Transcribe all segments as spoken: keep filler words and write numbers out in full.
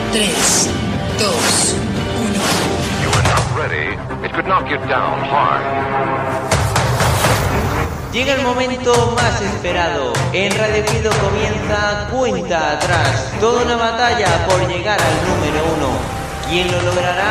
tres, dos, uno. You are not ready. It could knock you down hard. Llega el momento más esperado. En Radio Ejido comienza Cuenta Atrás. Toda una batalla por llegar al número uno. ¿Quién lo logrará?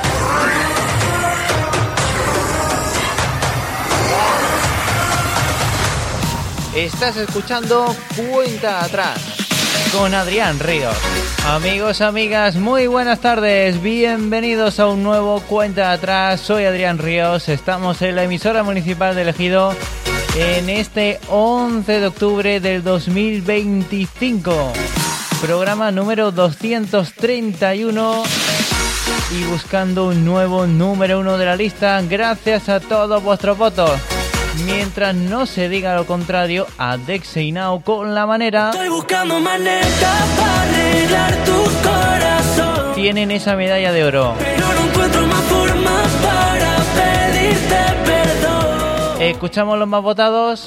Estás escuchando Cuenta Atrás con Adrián Ríos. Amigos, amigas, muy buenas tardes. Bienvenidos a un nuevo Cuenta Atrás. Soy Adrián Ríos. Estamos en la emisora municipal de Ejido en este once de octubre del dos mil veinticinco. Programa número doscientos treinta y uno y buscando un nuevo número uno de la lista gracias a todos vuestros votos. Mientras no se diga lo contrario, a Dexeinao con La Manera. Estoy buscando maneras para arreglar tu corazón. Tienen esa medalla de oro. Pero no encuentro más formas para pedirte perdón. Escuchamos los más votados.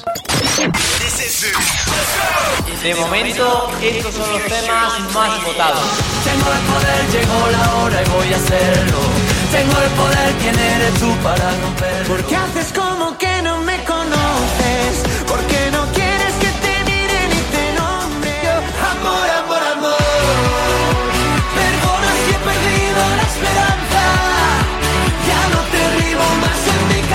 De momento, estos son los temas más votados. Tengo el poder, llegó la hora y voy a hacerlo. Tengo el poder, ¿quién eres tú para romperlo? ¿Por qué haces como que no me conoces? ¿Por qué no quieres que te mire ni te nombre? Amor, amor, amor. Perdona si he perdido la esperanza. Ya no te ribo más en mi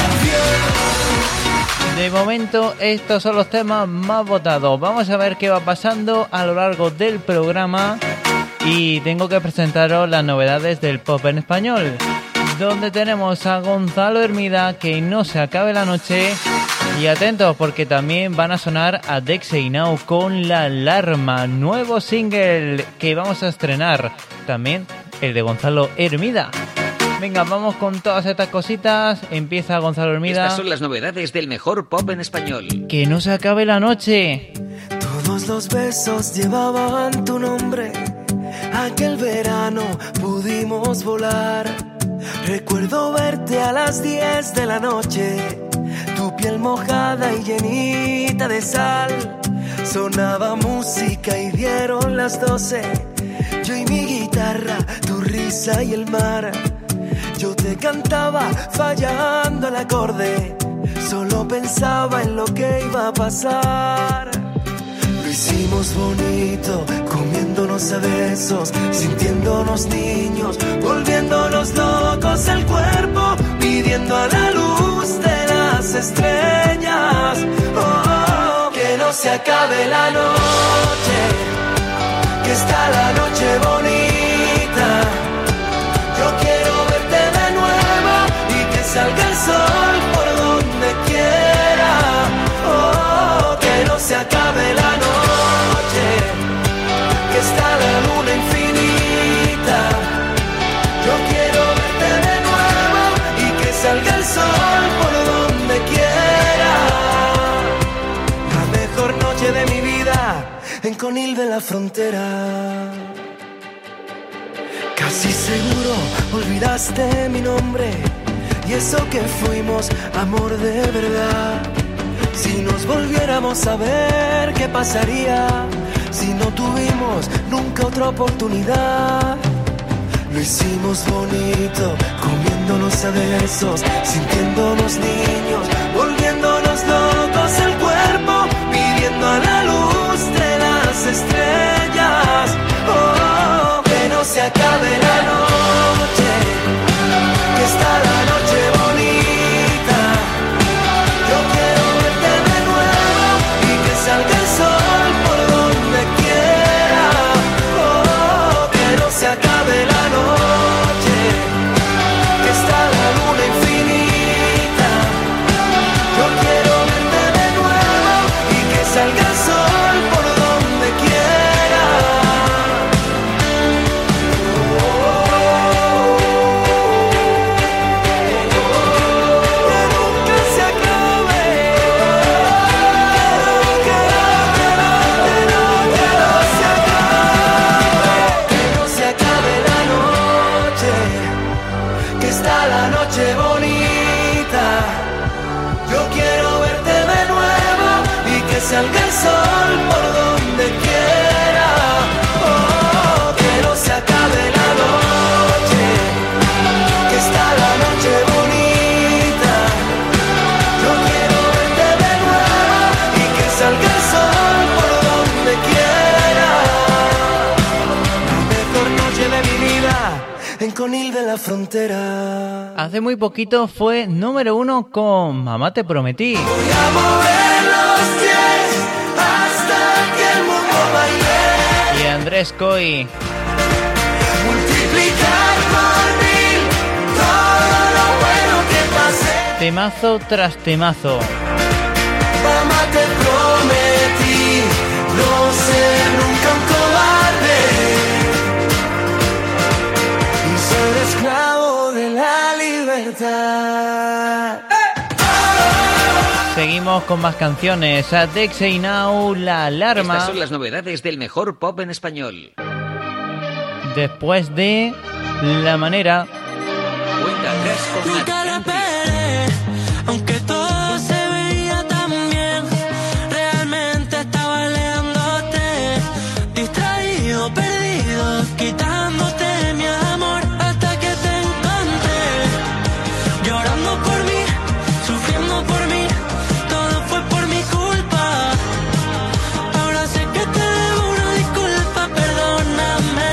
canción. De momento, estos son los temas más votados. Vamos a ver qué va pasando a lo largo del programa. Y tengo que presentaros las novedades del pop en español, donde tenemos a Gonzalo Hermida, Que no se acabe la noche. Y atentos, porque también van a sonar a Dexeinao con La Alarma, nuevo single que vamos a estrenar. También el de Gonzalo Hermida. Venga, vamos con todas estas cositas. Empieza Gonzalo Hermida. Estas son las novedades del mejor pop en español. Que no se acabe la noche. Todos los besos llevaban tu nombre. Aquel verano pudimos volar. Recuerdo verte a las diez de la noche, tu piel mojada y llenita de sal. Sonaba música y dieron las doce. Yo y mi guitarra, tu risa y el mar. Yo te cantaba fallando el acorde. Solo pensaba en lo que iba a pasar. Lo hicimos bonito, comiéndonos a besos, sintiéndonos niños, volviéndonos locos el cuerpo, pidiendo a la luz de las estrellas. Oh, oh, oh, que no se acabe la noche, que está la noche bonita. Yo quiero verte de nuevo y que salga el sol por donde quiera. Oh, oh, que no se acabe la noche, que está la luna infinita. Yo quiero verte de nuevo y que salga el sol por donde quiera. La mejor noche de mi vida en Conil de la Frontera. Casi seguro olvidaste mi nombre y eso que fuimos amor de verdad. Si nos volviéramos a ver, ¿qué pasaría si no tuvimos nunca otra oportunidad? Lo hicimos bonito, comiéndonos a besos, sintiéndonos niños, volviéndonos locos el cuerpo, pidiendo a la luz de las estrellas. Oh, que no se acabe la noche, que está la noche bonita. Yo quiero verte de nuevo y que salga el sol por donde quiera. Oh, que no se acabe la noche, que está la luna infinita. Yo quiero verte de nuevo y que salga el sol por donde quiera. Oh, que nunca se acabe. Que no, que no, que no, que no se acabe. Que no se acabe la noche, que está la noche bonita. Yo quiero verte de nuevo y que salga el sol por donde quiera. Oh, que no se acabe conil de la frontera. Hace muy poquito fue número uno con Mamá te prometí. Voy a mover los pies hasta que el mundo baile. Y Andrés Coy. Multiplicar por mil todo lo bueno que pasé. Temazo tras temazo. Mamá te prometí no ser nunca un cobarde y ser esclavo de la libertad. Seguimos con más canciones. A Dexey Now, La Alarma. Estas son las novedades del mejor pop en español. Después de La Manera. Cuenta atrás con Nunca la Adrián Ríos. esperé, aunque todo se veía tan bien. Realmente estaba leyéndote, distraído, perdido, quitándote mi amor hasta que te encontré. Llorando por mí, sufriendo por mí, todo fue por mi culpa. Ahora sé que te debo una disculpa, perdóname.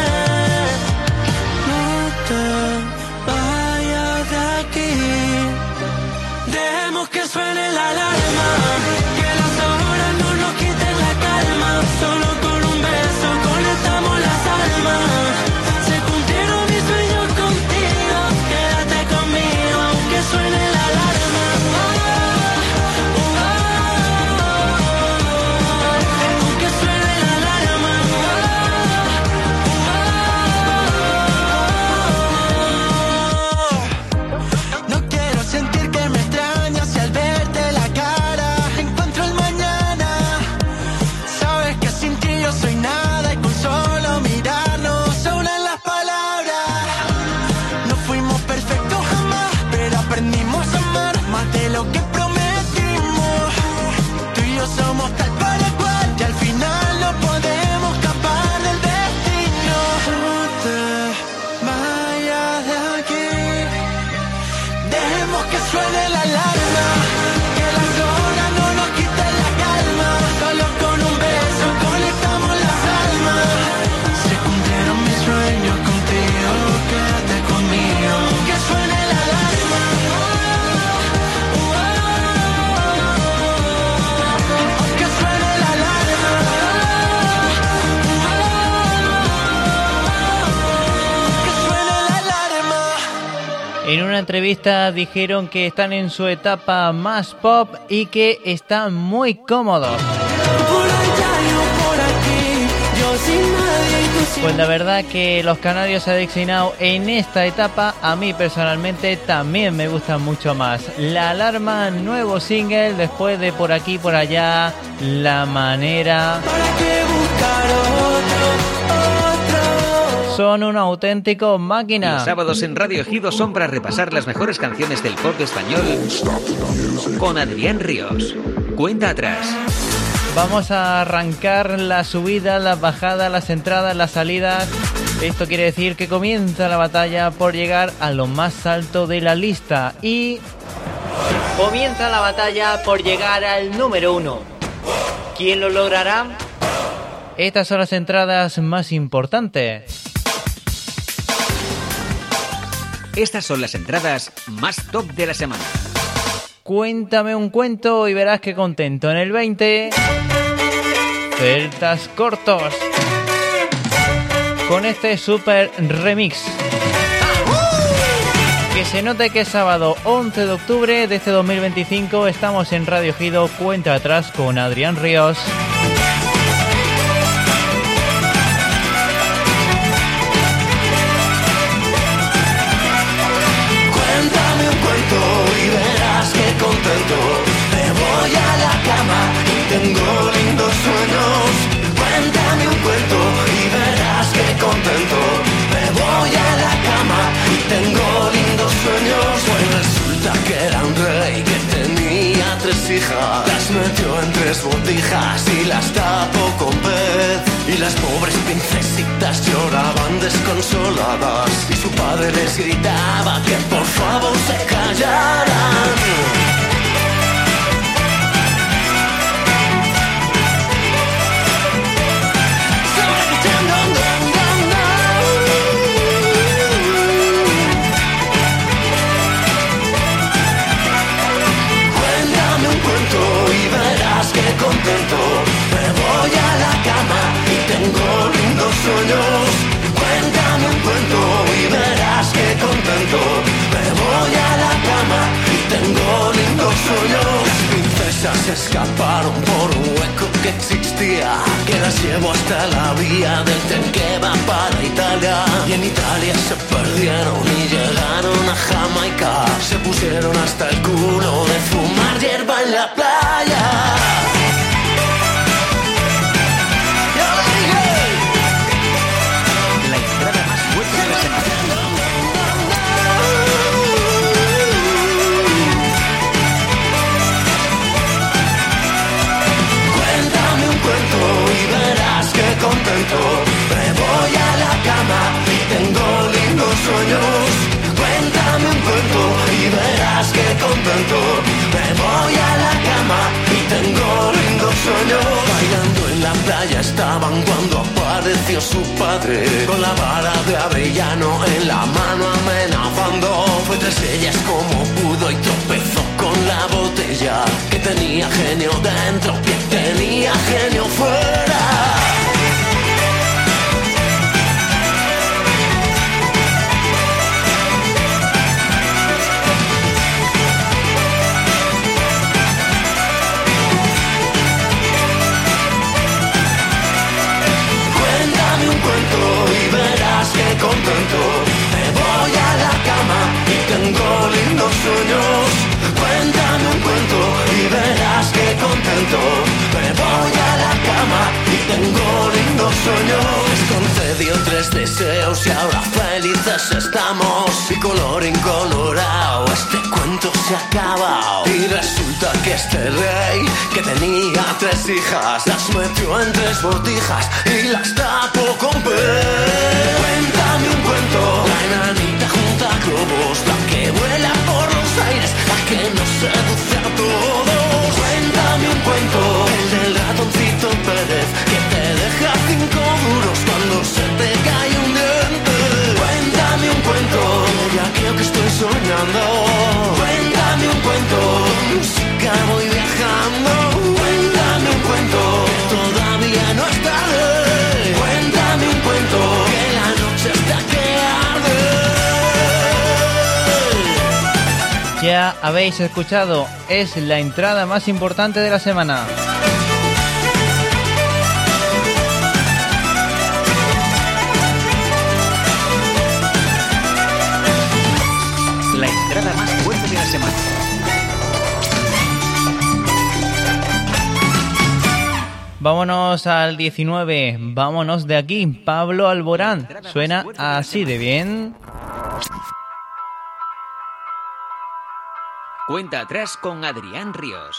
No te vayas de aquí. Dejemos que suene la alarma, que las horas no nos quiten la calma. Solo con un beso conectamos las almas. Se cumplieron mis sueños contigo, quédate conmigo aunque suene la alarma. Oh, oh, oh, aunque suene la alarma. Oh, oh, oh. No quiero sentir que me extrañas y al verte la cara encuentro el mañana. Sabes que sin ti yo soy nada y con solo mirarnos se unen las palabras. No fuimos perfectos jamás, pero aprendimos a amar más de lo que prometimos. Tú y yo somos tal para cual y al final no podemos escapar del destino. No te vayas de aquí. Dejemos que suene la alarma, que las horas no nos quiten la calma. Solo con un beso conectamos las almas. Se cumplieron mis sueños contigo, quédate conmigo. Que suene la alarma. Oh, oh, oh. Que suene la alarma. Oh, que suene la alarma. En una entrevista dijeron que están en su etapa más pop y que están muy cómodos. Por allá yo por aquí, yo sin nadie y tú sin Pues la verdad que los canarios Adexey Now en esta etapa a mí personalmente también me gustan mucho más. La Alarma, nuevo single, después de Por aquí por allá, La Manera. ¿Para qué buscar otro, otro? Son un auténtico máquina. Los sábados en Radio Ejido son para repasar las mejores canciones del pop español con Adrián Ríos. Cuenta atrás. Vamos a arrancar la subida, las bajadas, las entradas, las salidas. Esto quiere decir que comienza la batalla por llegar a lo más alto de la lista. Y comienza la batalla por llegar al número uno. ¿Quién lo logrará? Estas son las entradas más importantes. Estas son las entradas más top de la semana. Cuéntame un cuento y verás que contento. En el veinte, Celtas Cortos, con este super remix. Que se note que es sábado once de octubre de este dos mil veinticinco. Estamos en Radio Ejido, cuenta atrás con Adrián Ríos. Cuéntame un cuento y verás que contento. Me voy a la cama y tengo lindos sueños. Cuéntame un cuento y verás que contento. Me voy a la cama y tengo lindos sueños. Pues resulta que era un rey que tenía tres hijas. Las metió en tres botijas y las tapó con pez. Y las pobres princesitas lloraban desconsoladas. Y su padre les gritaba que por favor se callaran. se escaparon por un hueco que existía, que las llevó hasta la vía del tren que va para Italia. Y en Italia se perdieron y llegaron a Jamaica. Se pusieron hasta el culo de fumar hierba en la playa. La entrada más fuerte de la semana. Y verás que contento me voy a la cama y tengo lindos sueños. Cuéntame un cuento y verás que contento me voy a la cama y tengo lindos sueños. Bailando en la playa estaban cuando apareció su padre, con la vara de avellano en la mano amenazando. Fue tras ellas como pudo y tropezó con la botella, que tenía genio dentro, que tenía genio fuera. Cuéntame un cuento y verás que contento me voy a la cama y tengo lindos sueños. Cuéntame un cuento y verás que contento me voy a la cama y tengo lindos sueños. Les concedió tres deseos y ahora felices estamos. Y color incolorado este cuento se ha acabado. Y resulta que este rey, que tenía tres hijas, las metió en tres botijas y las tapó con pez. Cuéntame un cuento, la enanita junta globos, la que vuela por los aires, la que nos seduce a todos. Cuéntame un cuento, el del ratoncito Pérez, que te deja cinco duros cuando se te cae un diente. Cuéntame un cuento, ya creo que estoy soñando. Cuéntame un cuento, música voy viajando. Cuéntame un cuento, todavía no es tarde. Cuéntame un cuento, que la noche está que arde. Ya habéis escuchado, es la entrada más importante de la semana. La entrada más fuerte de la semana. Vámonos al diecinueve, vámonos de aquí. Pablo Alborán, suena así de bien. Cuenta atrás con Adrián Ríos.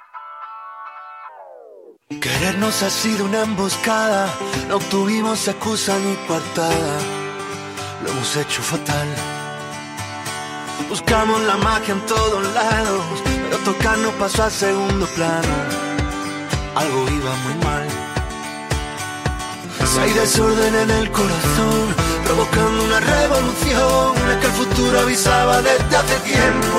Querernos ha sido una emboscada, no obtuvimos excusa ni coartada, lo hemos hecho fatal. Buscamos la magia en todos lados, pero tocarnos pasó a segundo plano, algo iba muy mal. Si hay desorden en el corazón, provocando una revolución, es que el futuro avisaba desde hace tiempo.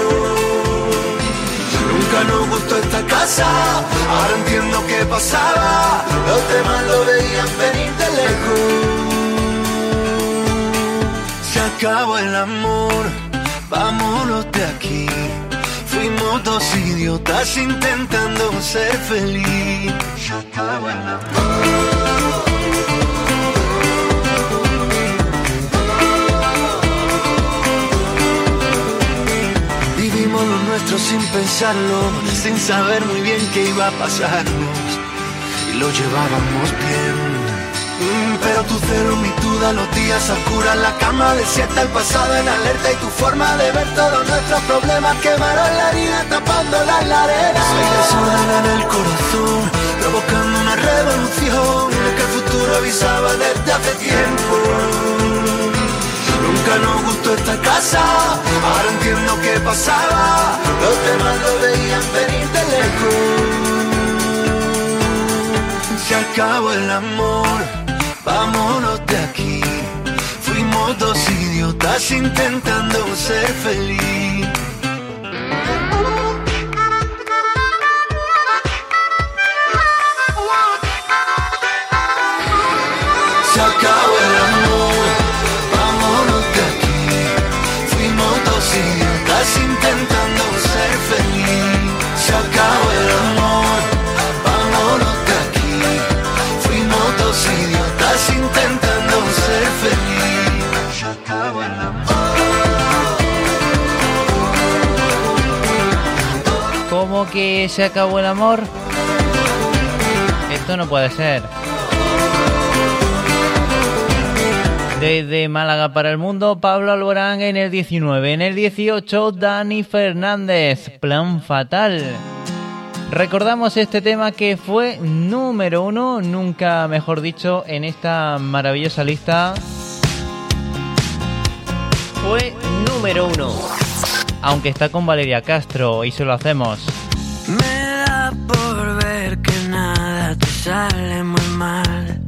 Nunca nos gustó esta casa, ahora entiendo qué pasaba, los demás lo veían venir de lejos. Se acabó el amor, vámonos de aquí. Fuimos dos idiotas intentando ser feliz. Se acabó el amor. Lo nuestro sin pensarlo, sin saber muy bien qué iba a pasarnos, y lo llevábamos bien. Mm, pero tu celo, mi duda, los días a oscuras, la cama desierta, el pasado en alerta, y tu forma de ver todos nuestros problemas quemaron la herida, tapándola en la arena. Soy desorden en el corazón, provocando una revolución, es que el futuro avisaba desde hace tiempo. Nunca nos gustó esta casa, ahora entiendo qué pasaba, los demás lo veían venir de lejos. Se acabó el amor, vámonos de aquí. Fuimos dos idiotas intentando ser feliz. Se acabó el amor, vámonos de aquí. Fuimos dos idiotas intentando ser feliz. Se acabó el amor. ¿Cómo que se acabó el amor? Esto no puede ser. Desde Málaga para el mundo, Pablo Alborán en el diecinueve. En el dieciocho, Dani Fernández, Plan Fatal. Recordamos este tema que fue número uno, nunca mejor dicho, en esta maravillosa lista. Fue número uno. Aunque está con Valeria Castro y se lo hacemos. Me da por ver que nada te sale muy mal.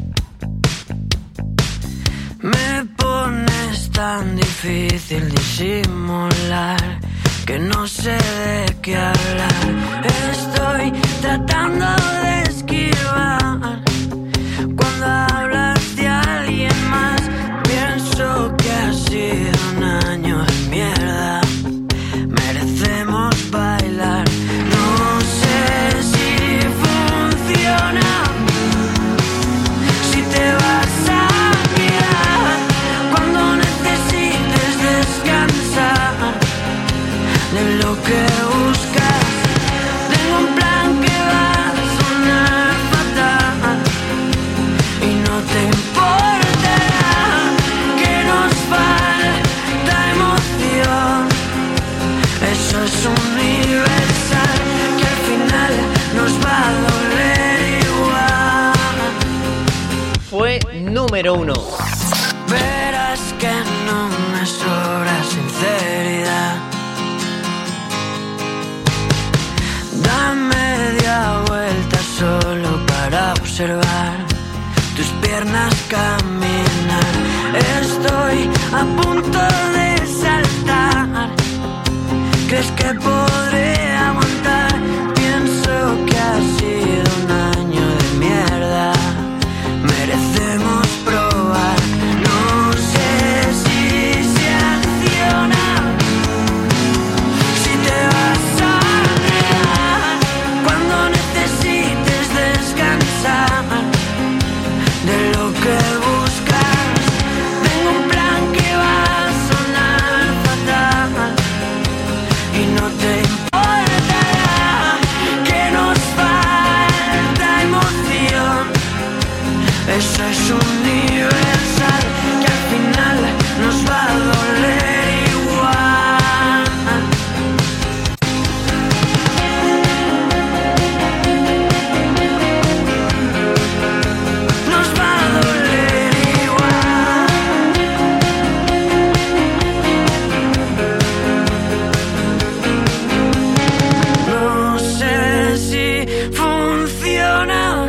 Me pones tan difícil disimular que no sé de qué hablar. Estoy tratando de esquivar cuando hablas de alguien más. Pienso que ha sido un año de mierda. Merecemos bailar. No sé si funciona, si te vas a quedar cuando necesites descansar de lo que buscas. Tengo un plan que va a sonar fatal y no te importará que nos falta emoción. Eso es universal, que al final nos va a doler igual. Fue número uno. Verás que no me sobra sinceridad. Da media vuelta solo para observar tus piernas caminar. Estoy a punto de saltar. ¿Crees que podré aguantar? Pienso que ha sido un año de mierda. Merecemos probar. No sé si se acciona, si te vas a quedar cuando necesites descansar de lo que buscas. Tengo un plan que va a sonar fatal y no te importará que nos falta emoción. Eso es universal, que al final nos va a doler igual. Nos va a doler igual. No sé si funciona,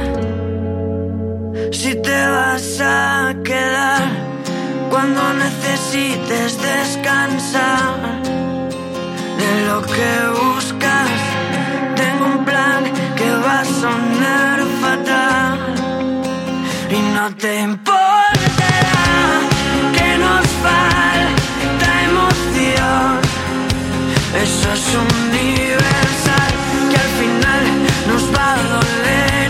si te vas a quedar cuando necesites descansar de lo que buscas. Tengo un plan que va a sonar fatal y no te importará que nos falta emoción. Eso es universal, que al final nos va a doler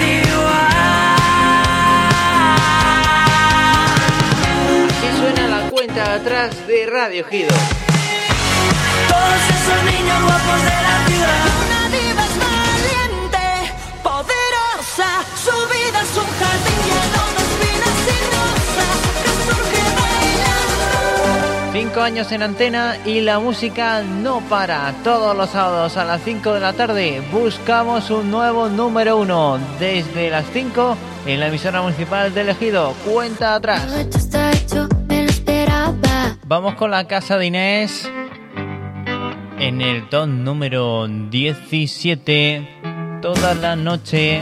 igual. Así suena la cuenta atrás de Radio Gido. Todos esos niños guapos de la ciudad. Una diva es valiente, poderosa, su vida es un jardín lleno de espinas y rosas que surge bailando. Cinco años en antena y la música no para. Todos los sábados a las cinco de la tarde buscamos un nuevo número uno. Desde las cinco en la emisora municipal de Ejido. Cuenta atrás. Todo esto está hecho, me lo esperaba. Vamos con la casa de Inés. En el top número diecisiete. Toda la noche.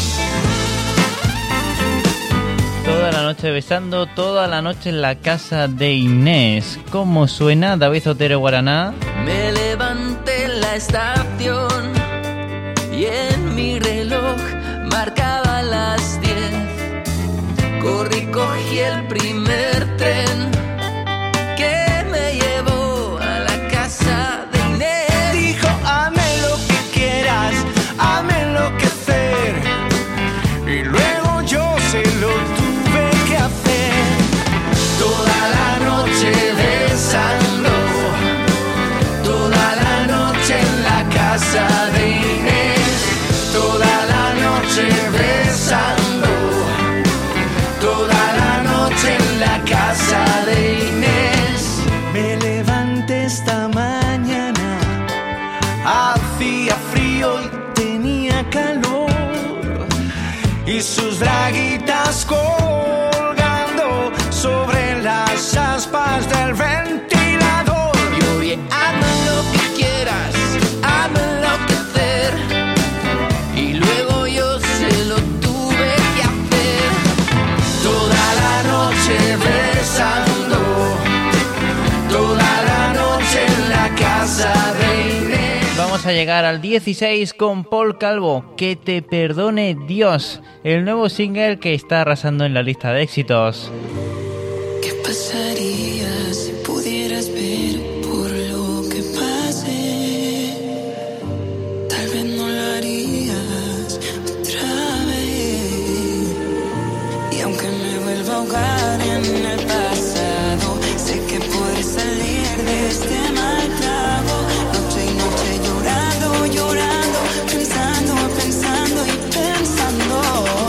Toda la noche besando, toda la noche en la casa de Inés. ¿Cómo suena David Otero Guaraná? Me levanté en la estación y en mi reloj marcaba las diez. Corrí, cogí el primer tren que me llevó a la casa de Inés. Dijo, hazme lo que quieras, hazme enloquecer. Y luego yo se lo tuve que hacer. Toda la noche besando, toda la noche en la casa de Inés. de Inés. Me levanté esta mañana, hacía frío y tenía calor, y sus braguitas colgando sobre las aspas del ventilador. Y oye, hazme lo que quieras, hazme enloquecer. Y luego yo se lo tuve que hacer. Toda la noche besando, toda la noche en la casa de Inés. Vamos a llegar al dieciséis con Paul Calvo, Que te perdone Dios, el nuevo single que está arrasando en la lista de éxitos. ¿Qué pasaría si pudieras ver por lo que pasé? Tal vez no lo harías otra vez. Y aunque me vuelva a ahogar en el pasado, sé que puedes salir de este mal trago. Noche y noche llorando, llorando, pensando, pensando y pensando.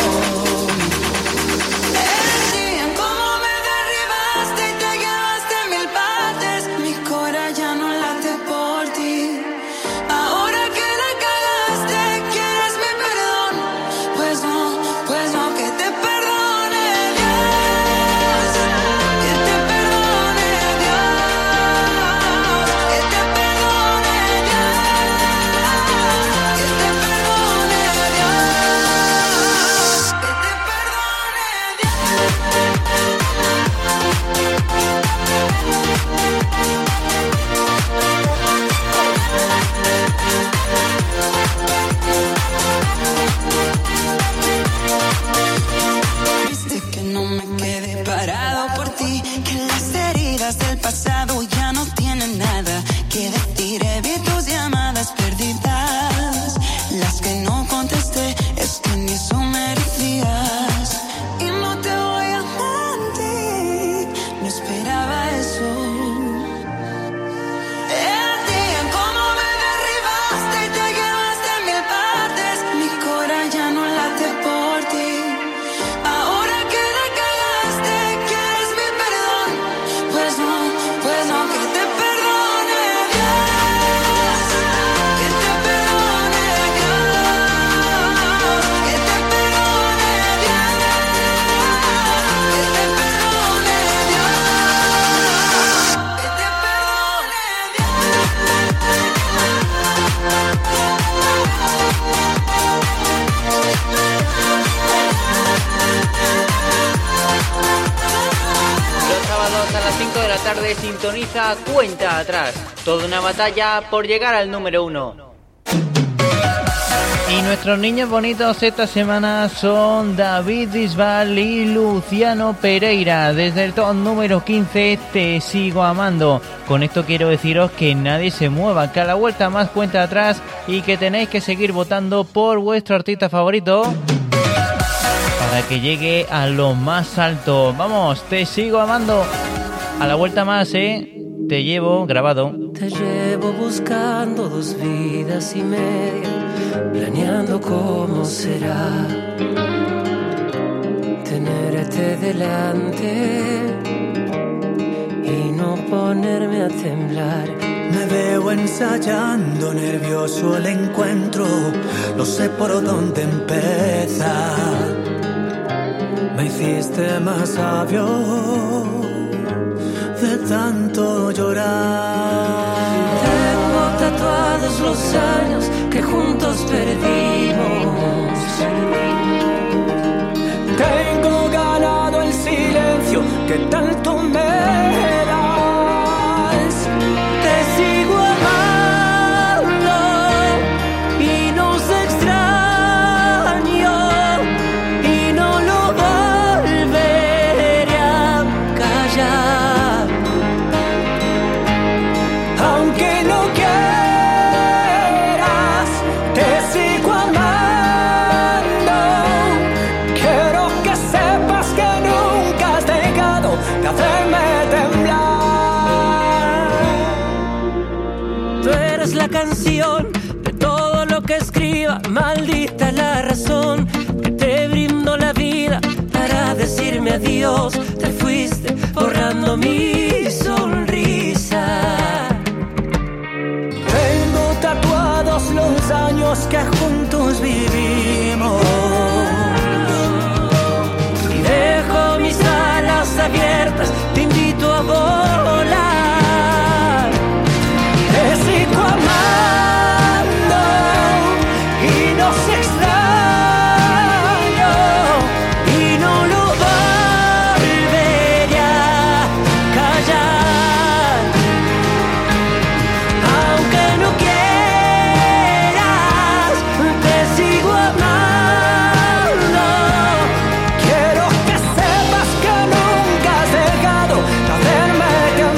El día en cómo me derribaste y te llevaste mil partes, mi cora ya no late por ti. Ahora que la cagaste, ¿quieres mi perdón? Pues no, pues no, que te perdone Dios, que te perdone Dios, que te perdone Dios, que te perdone Dios, que te Viste que no me quedé parado por ti, que las heridas del pasado ya no tienen nada que decir. Vi tus llamadas perdidas, las que no contesté, es que ni eso merecías. Y no te voy a mentir, no esperaba eso. El día en cómo me derribaste y te llevaste mil partes, mi cora ya no late por ti. Ahora que la cagaste, ¿quieres mi perdón? Pues no, pues no, que te perdone Dios, que te perdone Dios, que te perdone Dios, que te perdone Dios, que te Los sábados a las cinco de la tarde sintoniza Cuenta Atrás. Toda una batalla por llegar al número uno. Y nuestros niños bonitos esta semana son David Bisbal y Luciano Pereira. Desde el top número quince, Te sigo amando. Con esto quiero deciros que nadie se mueva, que a la vuelta más Cuenta Atrás y que tenéis que seguir votando por vuestro artista favorito para que llegue a lo más alto. Vamos, Te sigo amando. A la vuelta más, ¿eh? Te llevo grabado. Te llevo buscando dos vidas y media, planeando cómo será tenerte delante y no ponerme a temblar. Me veo ensayando, nervioso el encuentro, no sé por dónde empezar. Me hiciste más sabio de tanto llorar. Tengo tatuados los años que juntos perdimos. Tengo ganado el silencio que tanto me das. Te sigo amando y nos extraño y no lo volveré a callar. Aunque no quieras, te sigo amando. Quiero que sepas que nunca has dejado de hacerme temblar. Tú eres la canción de todo lo que escriba, maldita la razón que te brindo la vida para decirme adiós. Te fuiste borrando esperando mi sonrisa. Tengo tatuados los años que juntos vivimos y dejo mis alas abiertas, te invito a volar y te sigo amando y nos extraño y no lo volveré a callar, aunque no quieras, te sigo amando. Quiero que sepas que nunca has dejado de hacerme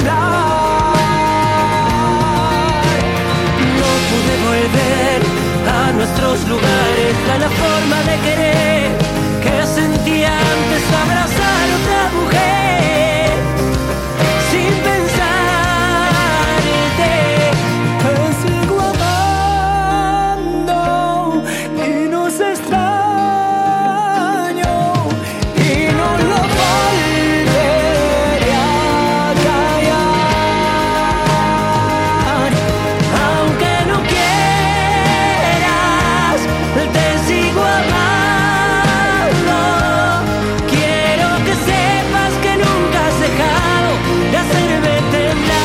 temblar. No pude volver a nuestros lugares, a la forma de querer que sentía antes, abrazar a otra mujer sin pensarte. Te sigo amando y nos extraño y no lo volveré a callar, aunque no quieras, te sigo amando. Quiero que sepas que nunca has dejado de hacerme temblar.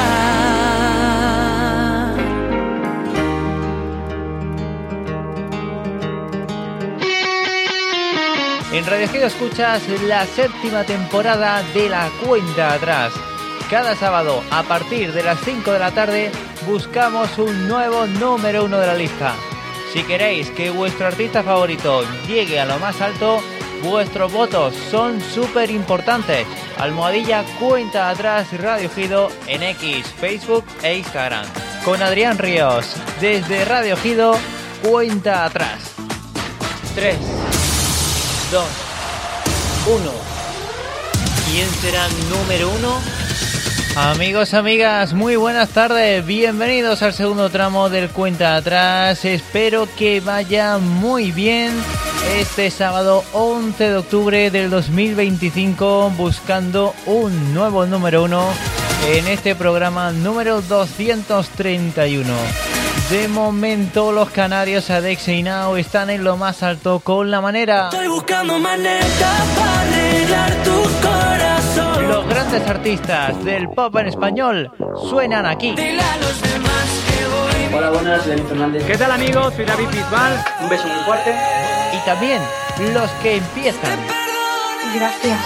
En Radio Ejido escuchas la séptima temporada de La Cuenta Atrás. Cada sábado, a partir de las cinco de la tarde, buscamos un nuevo número uno de la lista. Si queréis que vuestro artista favorito llegue a lo más alto, vuestros votos son súper importantes. Almohadilla Cuenta Atrás Radio Ejido en X, Facebook e Instagram. Con Adrián Ríos, desde Radio Ejido, Cuenta Atrás. tres, dos, uno. ¿Quién será número uno? Amigos, amigas, muy buenas tardes. Bienvenidos al segundo tramo del Cuenta Atrás. Espero que vaya muy bien este sábado once de octubre del dos mil veinticinco, buscando un nuevo número uno en este programa número doscientos treinta y uno. De momento, los canarios Adexe y Nao están en lo más alto con La Manera. Estoy buscando maneras para arreglar tu corazón. Los grandes artistas del pop en español suenan aquí. Dile a los demás que voy. Hola, buenas, Dani Fernández. ¿Qué tal, amigos? Soy David Bisbal. Un beso muy fuerte. Y también los que empiezan. Gracias.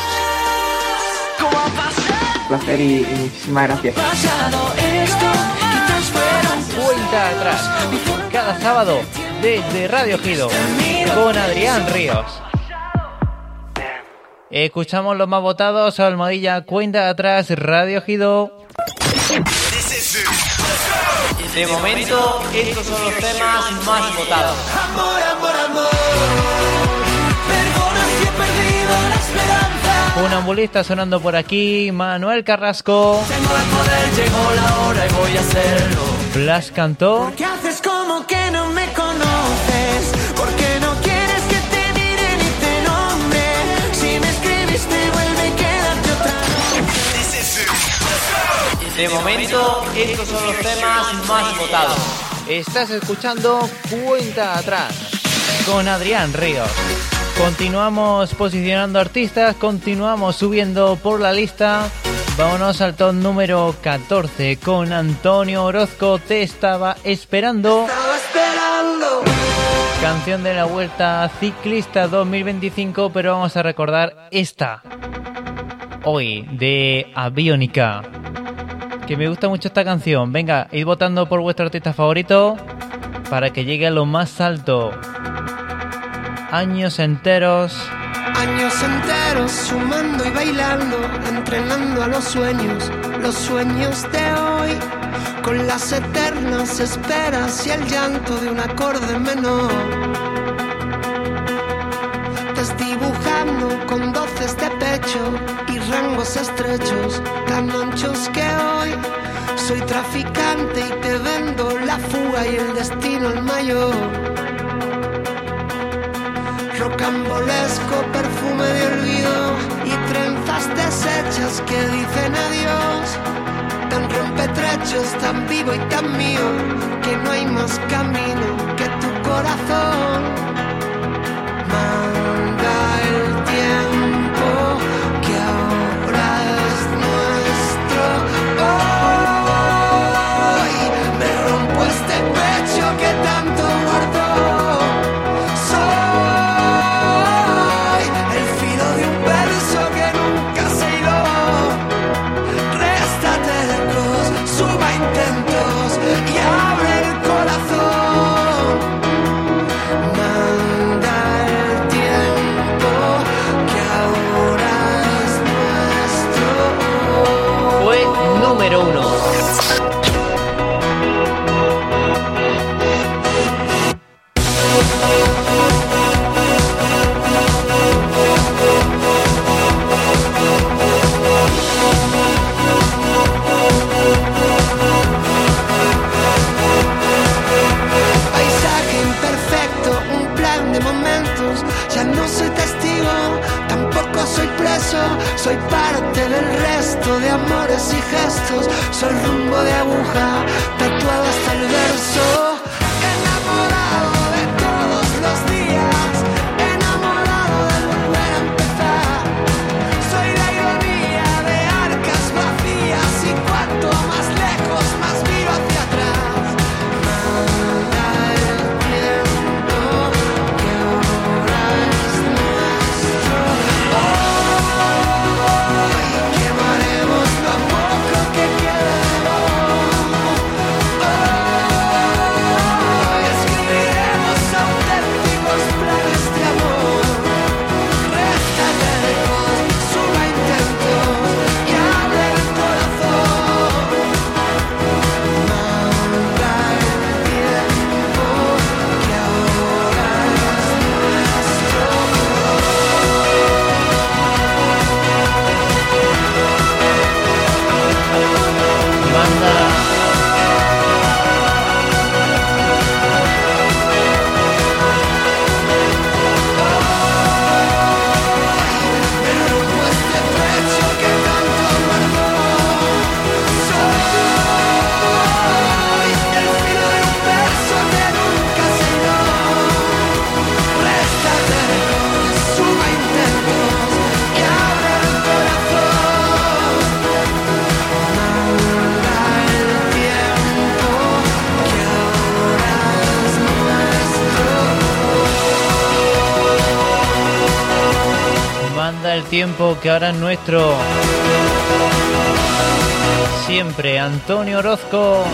Un placer y, y muchísimas gracias. Cuenta Atrás, cada sábado desde Radio Ejido con Adrián Ríos. Escuchamos los más votados. Almohadilla Cuenta Atrás Radio Ejido. De momento, estos son los temas más votados. Amor, amor, amor. Perdona si he perdido la esperanza. Funambulista sonando por aquí. Manuel Carrasco. Tengo el poder, llegó la hora y voy a hacerlo. Blas cantó. ¿Por qué haces como que no me conoces? ¿Por qué no quieres que te mire ni te nombre? Si me escribiste, vuelve, quédate otra noche. De momento, estos son los temas más votados. Estás escuchando Cuenta Atrás con Adrián Ríos. Continuamos posicionando artistas, continuamos subiendo por la lista. Vámonos al top número catorce con Antonio Orozco. Te estaba esperando. Estaba esperando. Canción de la Vuelta Ciclista dos mil veinticinco, pero vamos a recordar esta hoy de Aviónica. Que me gusta mucho esta canción. Venga, id votando por vuestro artista favorito para que llegue a lo más alto. Años enteros. Años enteros sumando y bailando, entrenando a los sueños, los sueños de hoy, con las eternas esperas y el llanto de un acorde menor. Desdibujando con doces de pecho y rangos estrechos, tan anchos que hoy soy traficante y te vendo la fuga y el destino el mayor. Rocambolesco perfume de olvido y trenza hojas deshechas que dicen adiós, tan rompetrechos, tan vivo y tan mío, que no hay más camino que tu corazón. Manda el tiempo que ahora es nuestro. Hoy me rompo este pecho que tanto guardó. Soy el filo de un verso que nunca se hiló. Réstate lejos, suma intentos y abre el corazón. Manda el tiempo que ahora es nuestro. Fue número uno. Paisaje imperfecto, un plan de momentos. Ya no soy testigo, tampoco soy preso. Soy parte del resto de amores y gestos. Soy rumbo de aguja, tatuado hasta el verso. Enamorado de todos los días, enamorado de volver a empezar. Soy la ironía de arcas vacías y cuanto más lejos, más miro hacia atrás. Manda el tiempo que ahora es nuestro. Hoy quemaremos lo poco que queda. Hoy escribiremos auténticos planes de amor. Réstate lejos, suma intentos y abre el corazón. Manda el tiempo que ahora es nuestro. Manda. Este pecho que tanto guardó. Soy el filo de un verso que nunca se hiló. Réstate lejos, suma intentos y abre el corazón. Manda el tiempo que ahora es nuestro. Manda el tiempo que ahora es nuestro. Siempre Antonio Orozco.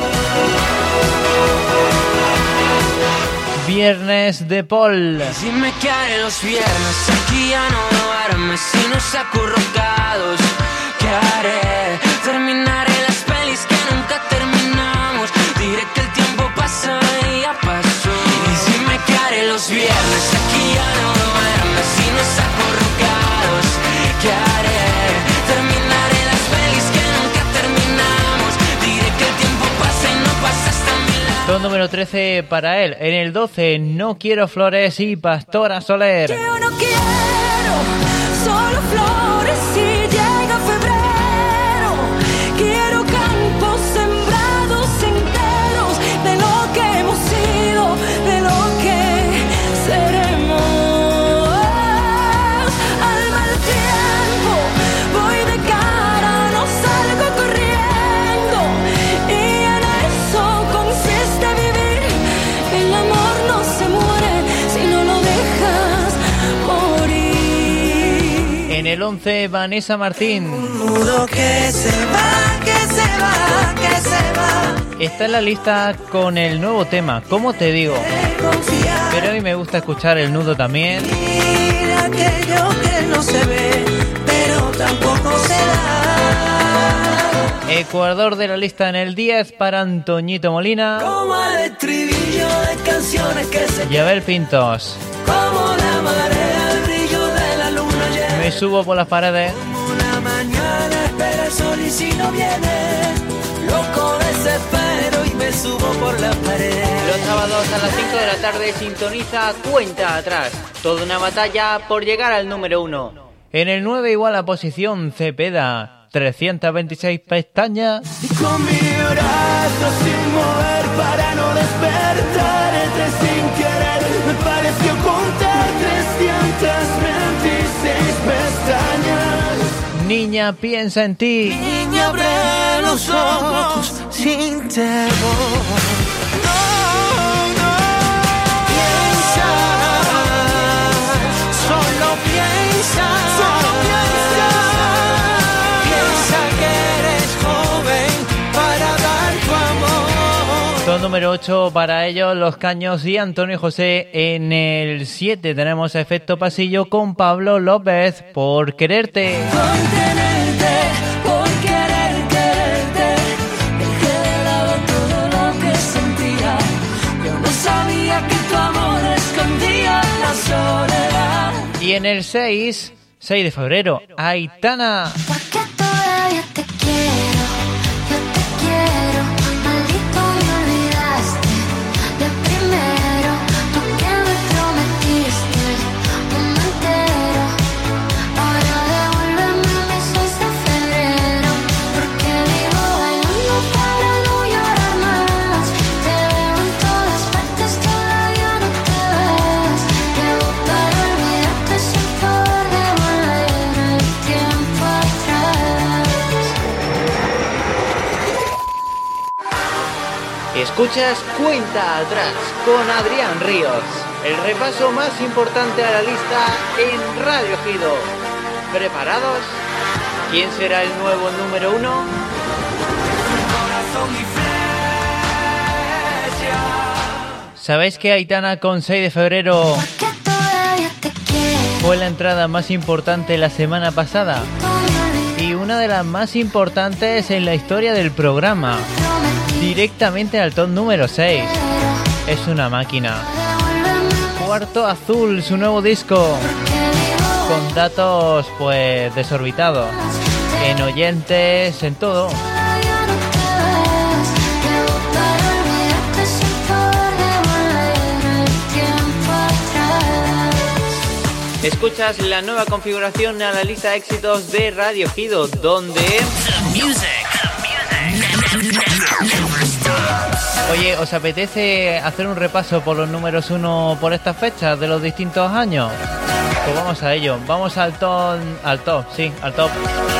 Viernes de Paul. Dime que haré los viernes, aquí ya no duerme, si nos acurrucados. ¿Qué haré? Terminaré las pelis que nunca terminamos. Diré que el tiempo pasa y ya pasó. Y dime que haré los viernes, aquí ya no duerme, si nos acurrucados. ¿Qué haré? Terminaré las pelis que nunca terminamos. Diré que el tiempo pasa y no pasa hasta mi lado. Son número trece para él. En el doce, No quiero flores y Pastora Soler. Yo no quiero solo flores si llega febrero. Quiero campos sembrados enteros de lo que hemos sido, de lo que seremos. Al mal tiempo voy de cara, no salgo corriendo. Y en eso consiste vivir. El amor no se muere si no lo dejas morir. En el once, Vanessa Martín. Nudo que se va, que se va, que se va. Está en la lista con el nuevo tema, ¿cómo te digo? Confiar. Pero a mí me gusta escuchar el nudo también. Mira aquello que no se ve, pero tampoco se da. Ecuador de la lista en el diez para Antoñito Molina. Como el estribillo de canciones que se Y Abel Pintos. como la marea, el brillo de la luna llena. Me subo por las paredes. Como la mañana espera el sol y si no viene, loco desespero y me subo por la pared. Los sábados a las cinco de la tarde sintoniza Cuenta Atrás. Toda una batalla por llegar al número uno. En el nueve igual a posición Cepeda, trescientas veintiséis pestañas. Y con mi brazo sin mover para no despertarte sin querer, me pareció contar trescientas veintiséis pestañas. Niña, piensa en ti. Niña, abre los ojos sin temor. No, no. Piensa, solo piensa, solo piensa. Piensa que eres joven para dar tu amor. Son número ocho para ellos, Los Caños y Antonio José. En el siete tenemos Efecto Pasillo con Pablo López, Por Quererte. Por tenerte, por querer quererte, dejé de lado todo lo que sentía. Yo no sabía que tu amor escondía la soledad. Y en el seis, seis de febrero, Aitana. Porque todavía te quiero, yo te quiero, maldito me olvidaste. De primero, tú que me prometiste el mundo entero. Ahora devuélveme mis seis de febrero, porque vivo bailando para no llorar más. Te veo en todas partes, todavía no te ves. Llevo para olvidarte sin poder devolver el tiempo atrás. Escuchas Cuenta Atrás con Adrián Ríos. El repaso más importante a la lista en Radio Gido. ¿Preparados? ¿Quién será el nuevo número uno? ¿Sabéis que Aitana con seis de febrero fue la entrada más importante la semana pasada? Y una de las más importantes en la historia del programa. Directamente al top número seis. Es una máquina. Cuarto Azul, su nuevo disco. Con datos pues desorbitados. En oyentes, en todo. Escuchas la nueva configuración a la lista de éxitos de Radio Gido, donde... Oye, ¿os apetece hacer un repaso por los números uno por estas fechas de los distintos años? Pues vamos a ello. Vamos al top, al top, sí, al top.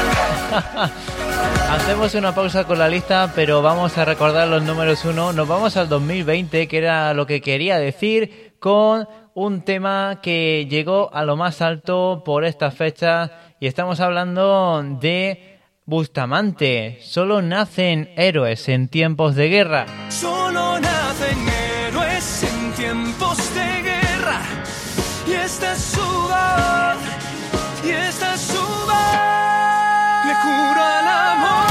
Hacemos una pausa con la lista, pero vamos a recordar los números uno. Nos vamos al dos mil veinte, que era lo que quería decir, con un tema que llegó a lo más alto por estas fechas. Y estamos hablando de Bustamante. Solo nacen héroes en tiempos de guerra. Solo nacen héroes en tiempos de guerra. Y esta es su voz, y esta es su voz. Le juro al amor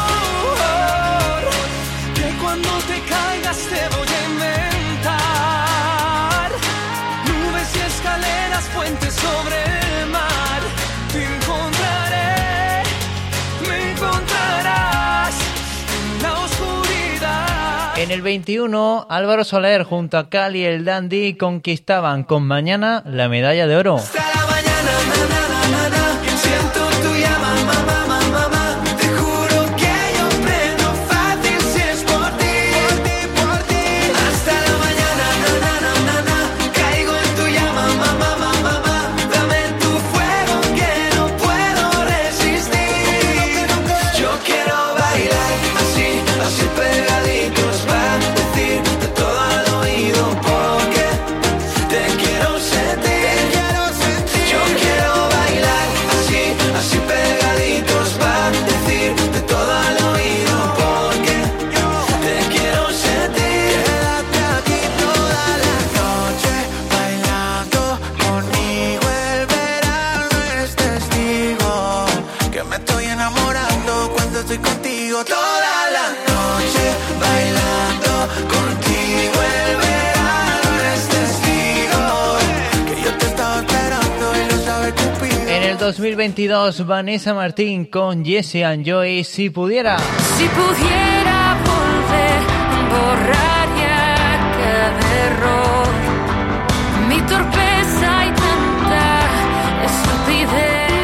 que cuando te caigas te voy a inventar nubes y escaleras, puentes sobre el mar. Te encontraré, me encontrarás en la oscuridad. En el veintiuno, Álvaro Soler junto a Cali el Dandy conquistaban con Mañana la medalla de oro. Hasta la mañana, na, na, na, na, na. Siento tu llama, mamá, mamá, mamá. Te juro que yo prendo fácil si es por ti, por ti, por ti. Hasta la mañana, na, na, na, na, na. Caigo en tu llama, mamá, mamá, mamá. Dame tu fuego que no puedo resistir. Yo quiero bailar así, así pegaditos para decirte todo al oído porque te quiero sentir. Yo quiero bailar así, así pegaditos para decirte todo al oído porque te quiero sentir. Quédate aquí toda la noche bailando conmigo. El verano es testigo que me estoy enamorando cuando estoy contigo. Toda la noche bailando contigo. El verano es testigo que yo te estaba esperando y lo sabe Cupido. En el dos mil veintidós, Vanessa Martín con Jesse and Joy, Si Pudiera. Si pudiera volver, borraría cada error, mi torpeza y tanta estupidez.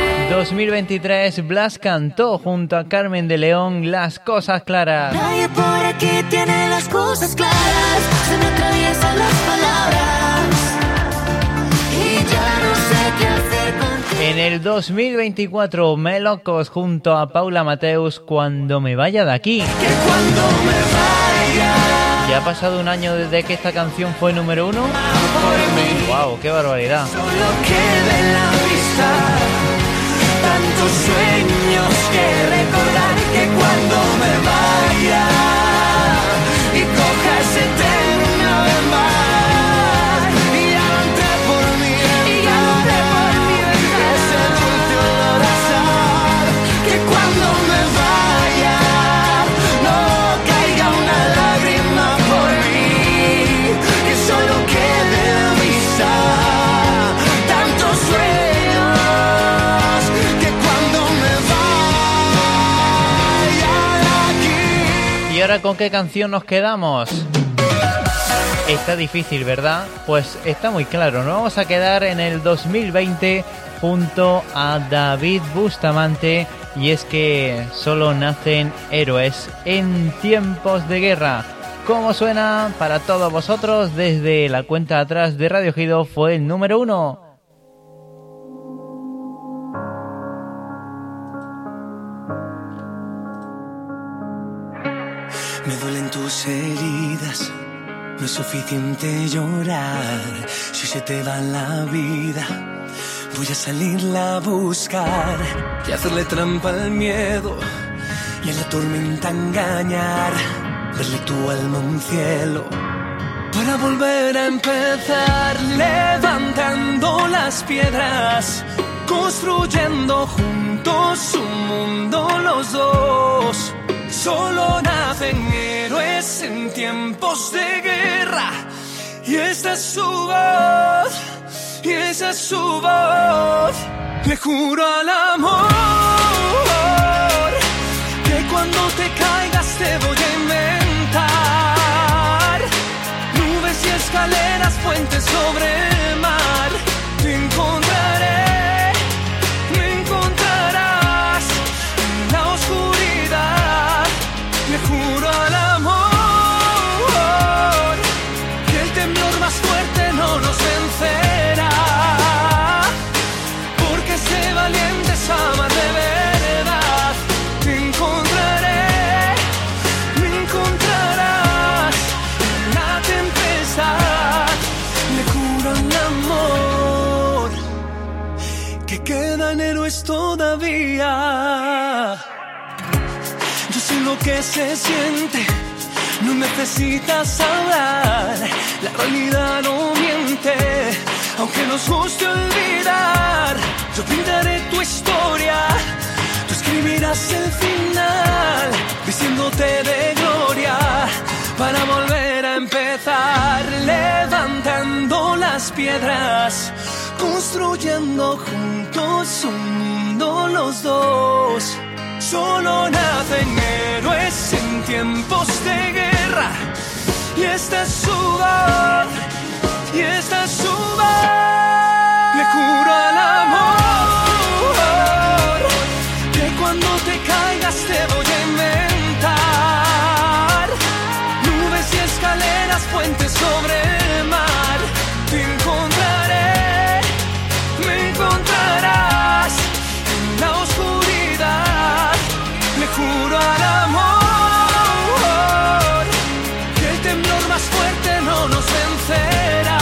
dos mil veintitrés, Blas cantó junto a Carmen de León Las Cosas Claras. Nadie por aquí tiene las cosas claras, se me atraviesan las palabras y ya no sé qué hacer contigo. En el dos mil veinticuatro, Melocos junto a Paula Mateus, Cuando me vaya de aquí. Que cuando me vaya. ¿Ya ha pasado un año desde que esta canción fue número uno? ¡Wow! ¡Qué barbaridad! Solo queda en la vista tantos sueños que recordar, que cuando me vaya y coja ese tren a mar y ya no entré por mi ventana, ese dulce olor a sal, que cuando me vaya no caiga una lágrima por mí, que solo quede en vista tantos sueños, que cuando me vaya de aquí. ¿Y ahora con qué canción nos quedamos? Está difícil, ¿verdad? Pues está muy claro, nos vamos a quedar en el dos mil veinte junto a David Bustamante, y es que solo nacen héroes en tiempos de guerra. ¿Cómo suena para todos vosotros? Desde la cuenta atrás de Radio Gido fue el número uno. Me duelen tus heridas, no es suficiente llorar. Si se te va la vida, voy a salirla a buscar y hacerle trampa al miedo y en la tormenta engañar. Verle tu alma un cielo para volver a empezar, levantando las piedras, construyendo juntos un mundo los dos. Solo nacen héroes en tiempos de guerra, y esta es su voz, y esa es su voz. Le juro al amor que cuando te caigas te voy a inventar nubes y escaleras, puentes sobre el mar. Te encontraré, me encontrarás en la oscuridad. Le juro al amor que el temblor más fuerte no nos vencerá, porque ser valiente es amar de verdad. Te encontraré, me encontrarás en la tempestad. Le juro al amor que quedan héroes todavía. Yo sé lo que se siente, no necesitas hablar, la realidad no miente, aunque nos guste olvidar. Yo pintaré tu historia, tú escribirás el final, diciéndote de gloria, para volver a empezar, levantando las piedras, construyendo juntos un mundo los dos. Solo nacen héroes en tiempos de guerra, y esta es su voz, y esta es su voz. Le juro al amor que cuando te caigas te voy a inventar nubes y escaleras, puentes sobre el mar. Te encontraré, me encontrarás en la oscuridad. Le juro al amor que el temblor más fuerte no nos vencerá,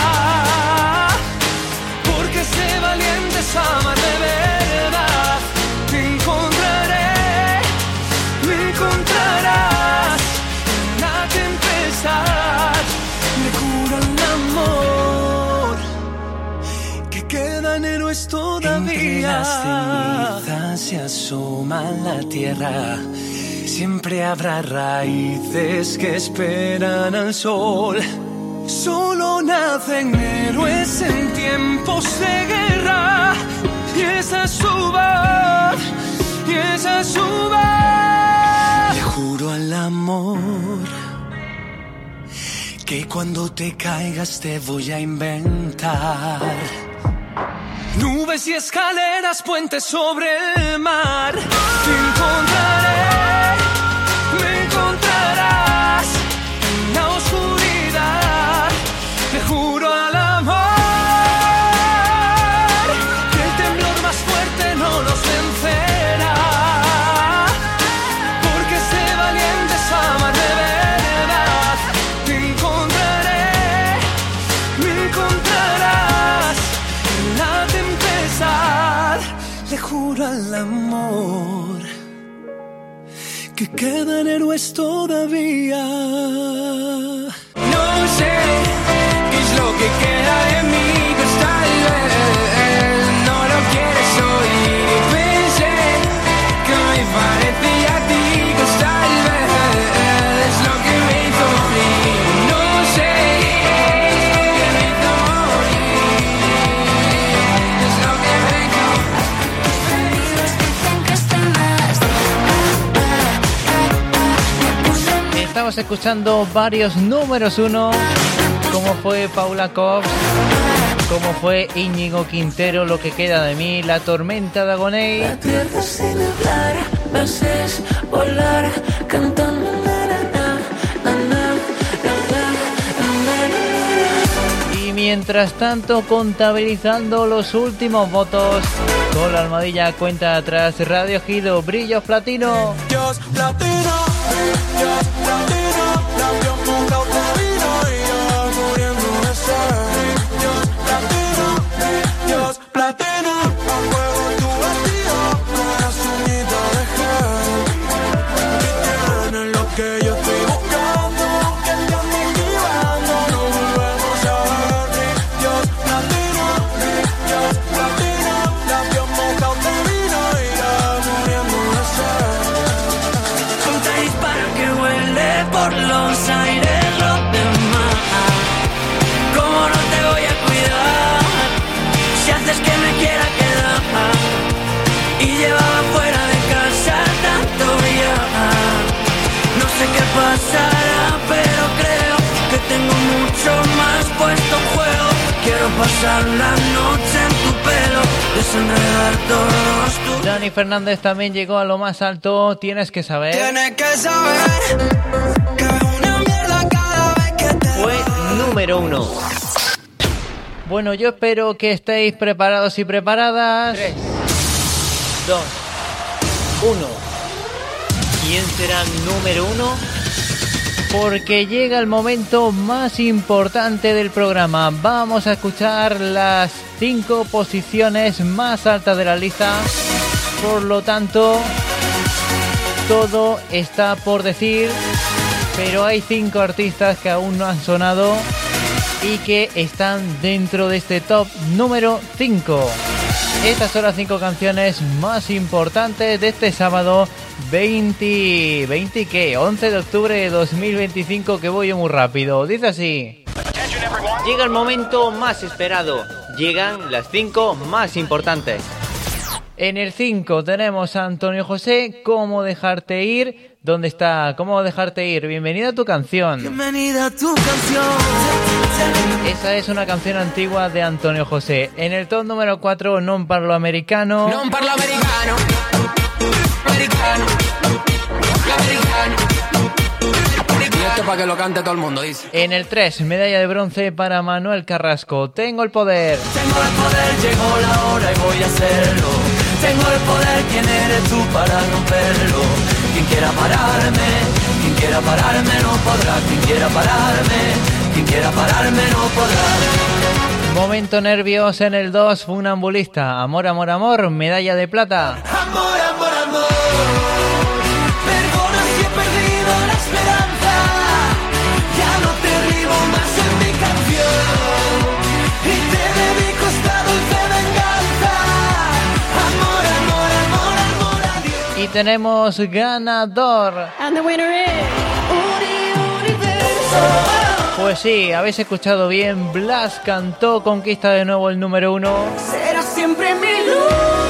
porque ser valiente es amar de verdad. Te encontraré, me encontrarás en la tempestad. Le juro al amor que quedan héroes todavía. Entre las cenizas se asoma la tierra, siempre habrá raíces que esperan al sol. Solo nacen héroes en tiempos de guerra, y esa es su voz, y esa es su voz. Le juro al amor que cuando te caigas te voy a inventar Nubes y escaleras, puentes sobre el mar. Te encontraré, me encontrarás en la oscuridad. Te juro al amor que el temblor más fuerte no nos vencerá. Porque sé valiente es amar de verdad. Te encontraré, me encontrarás en la tempestad. Le juro al amor que quedan héroes todavía. No sé qué es lo que queda de mí, pues tal vez no lo quieres oír. Y pensé que me parecía a ti, pues tal vez es lo que me hizo morir. No sé qué es lo que me hizo morir, es lo que me hizo. Amigos dicen que está más. Estamos escuchando varios números uno, como fue Paula Cox, como fue Íñigo Quintero, Lo que queda de mí, La tormenta de Agoney. La tierra sin hablar, me haces volar, cantando na, na, na, na, na, na, na, na. Y mientras tanto, contabilizando los últimos votos, con la almohadilla cuenta atrás, Radio Gido, Brillos Platino. Dios platino, Dios platino, labios con cautivino y yo muriendo de sed. Dios platino, Dios platino, a fuego tu vestido, corazón de gel. Y tienes lo que yo estoy buscando, que Dios me esquivando, no volvemos a ver. Dios platino, Dios platino, labios mojados de vino y yo muriendo de sed. Ponte a disparar que huele por los aires los demás. ¿Cómo no te voy a cuidar si haces que me quiera quedar? Y llevaba fuera de casa tanto ya. No sé qué pasará, pero creo que tengo mucho más puesto en juego. Quiero pasar la noche en tu pelo, desenredar todos tus... Dani Fernández también llegó a lo más alto, Tienes que saber. Tienes que saber que es una mierda cada vez que te... Fue número uno. Bueno, yo espero que estéis preparados y preparadas. tres, dos, uno. ¿Quién será número uno? Porque llega el momento más importante del programa. Vamos a escuchar las cinco posiciones más altas de la lista. Por lo tanto, todo está por decir, pero hay cinco artistas que aún no han sonado y que están dentro de este top número cinco. Estas son las cinco canciones más importantes de este sábado veinte, veinte ¿qué? once de octubre de dos mil veinticinco, que voy muy rápido. Dice así: llega el momento más esperado, llegan las cinco más importantes. En el cinco tenemos a Antonio José, Cómo dejarte ir. ¿Dónde está? ¿Cómo dejarte ir? Bienvenida a tu canción. Bienvenida a tu canción. Esa es una canción antigua de Antonio José. En el top número cuatro, Non parlo americano. Non parlo americano. Americano. Americano. Y esto para que lo cante todo el mundo, dice. En el tres, medalla de bronce para Manuel Carrasco, Tengo el poder. Tengo el poder, llegó la hora y voy a hacerlo. Tengo el poder, ¿quién eres tú para romperlo? Quien quiera pararme, quien quiera pararme no podrá. Quien quiera pararme, quien quiera pararme no podrá. Momento nervios en el dos, Funambulista, Amor, amor, amor, medalla de plata. Amor, amor, amor. Perdona si he perdido la esperanza. Ya no te ribo más en mi canción. Y te dedico esta dulce venganza. Amor, amor, amor, amor, adiós. Y tenemos ganador. And the winner is Uri Universo. Pues sí, habéis escuchado bien, Blas cantó, conquista de nuevo el número uno. Será siempre mi luz.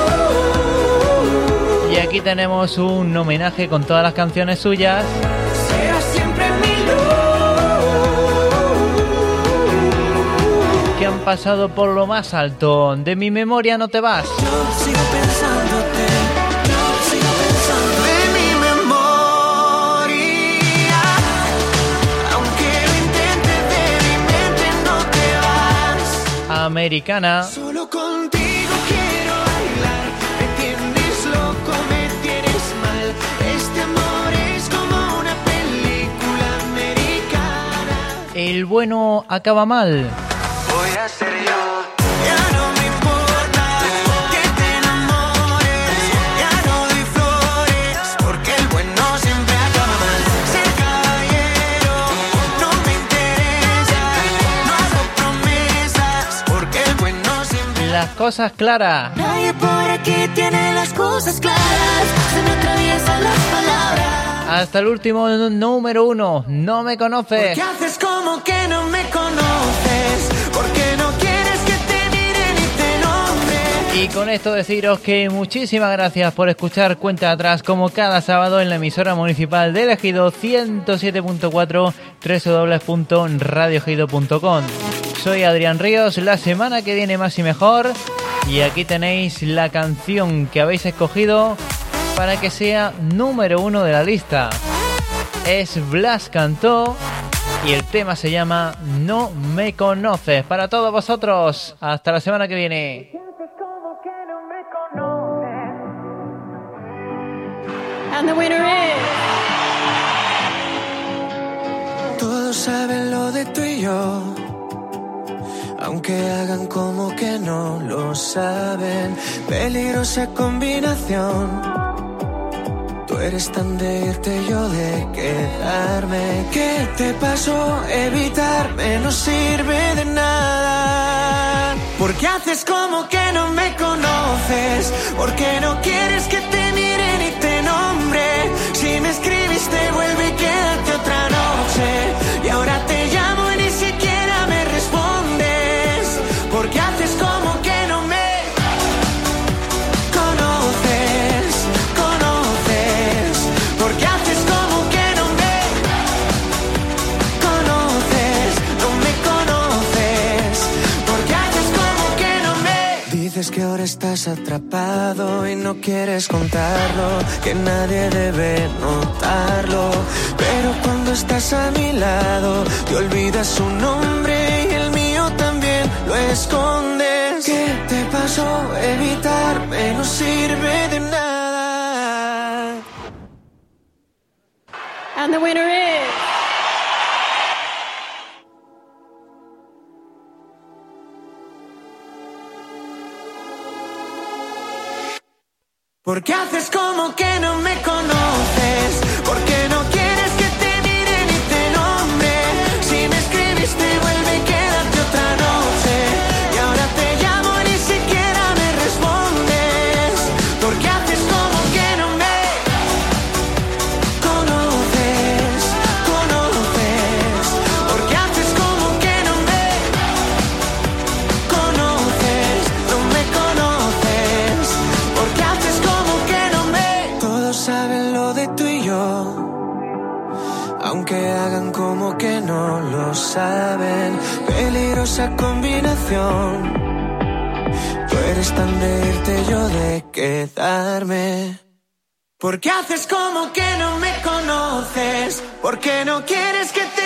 Y aquí tenemos un homenaje con todas las canciones suyas. Será siempre mi luz. Que han pasado por lo más alto. De mi memoria no te vas. Yo sigo pensándote, yo sigo pensando de mi memoria. Aunque lo intentes de mi mente no te vas. Americana. Solo contigo quiero bailar. Me tienes loco, me tienes mal. Este amor es como una película americana. El bueno acaba mal. Voy a ser yo. Ya no me importa que te enamores. Ya no doy flores porque el bueno siempre acaba mal. Ser caballero no me interesa. No hago promesas porque el bueno siempre. Las cosas claras. Nadie por aquí tiene las cosas claras. Se me atraviesan las palabras. Hasta el último número uno. No me conoces. ¿Por qué haces como que no me conoces? ¿Por qué no quieres que te mire ni te nombre? Y con esto deciros que muchísimas gracias por escuchar Cuenta Atrás como cada sábado en la emisora municipal de Ejido ciento siete punto cuatro, doble u doble u doble u punto radio ejido punto com. Soy Adrián Ríos, la semana que viene más y mejor. Y aquí tenéis la canción que habéis escogido para que sea número uno de la lista. Es Blas Cantó y el tema se llama No me conoces. Para todos vosotros, hasta la semana que viene. And the winner is... Todos saben lo de tú y yo, aunque hagan como que no lo saben. Peligrosa combinación. Tú eres tan de irte, yo de quedarme. ¿Qué te pasó? Evitarme no sirve de nada. ¿Por qué haces como que no me conoces? ¿Por qué no quieres que te mire ni te nombre? Si me escribiste, vuelve y quédate otra noche. Y ahora te llamo y ni siquiera me respondes. ¿Por qué haces como que no me conoces? Conoces. ¿Por qué haces como que no me conoces? No me conoces. ¿Por qué haces como que no me... Dices que ahora estás atrapado y no quieres contarlo, que nadie debe notarlo. Pero cuando estás a mi lado, te olvidas su nombre y el mío también lo escondes. ¿Qué te pasó? Evitarme no sirve de nada. And the winner is... ¿Por qué haces como que no me conoces? ¿Por qué no quieres que te mire ni te nombre? Si me escribiste, vuelve y quédate otra noche. Y ahora te llamo y ni siquiera me respondes. ¿Por qué haces como que no me conoces? Conoces. ¿Por qué haces como que no me conoces? No me conoces. ¿Por qué haces como que no me... Todos saben lo de tú y yo, aunque hagan como que no lo saben. Peligrosa combinación. Tú eres tan de irte, yo de quedarme. ¿Por qué haces como que no me conoces? ¿Por qué no quieres que te